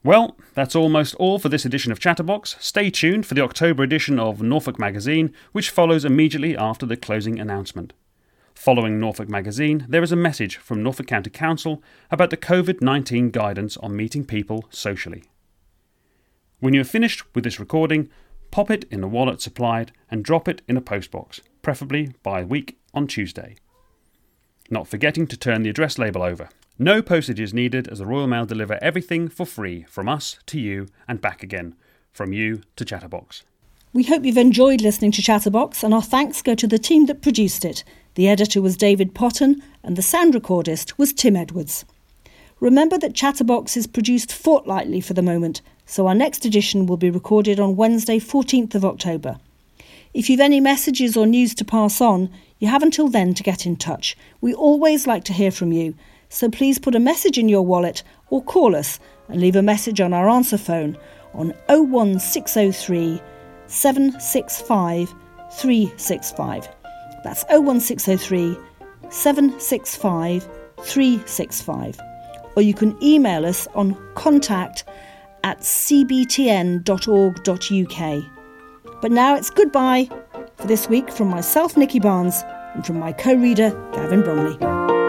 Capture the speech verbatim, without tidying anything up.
Well, that's almost all for this edition of Chatterbox. Stay tuned for the October edition of Norfolk Magazine, which follows immediately after the closing announcement. Following Norfolk Magazine, there is a message from Norfolk County Council about the covid nineteen guidance on meeting people socially. When you are finished with this recording, pop it in a wallet supplied and drop it in a postbox, preferably by a week on Tuesday. Not forgetting to turn the address label over. No postage is needed as the Royal Mail deliver everything for free from us to you and back again, from you to Chatterbox. We hope you've enjoyed listening to Chatterbox, and our thanks go to the team that produced it. The editor was David Potton and the sound recordist was Tim Edwards. Remember that Chatterbox is produced fortnightly for the moment, so our next edition will be recorded on Wednesday fourteenth of October. If you've any messages or news to pass on, you have until then to get in touch. We always like to hear from you, so please put a message in your wallet or call us and leave a message on our answer phone on oh one six oh three, seven six five, three six five. That's oh one six oh three, seven six five, three six five. Or you can email us on contact at c b t n dot org dot u k. But now it's goodbye for this week from myself, Nikki Barnes, and from my co-reader, Gavin Bromley.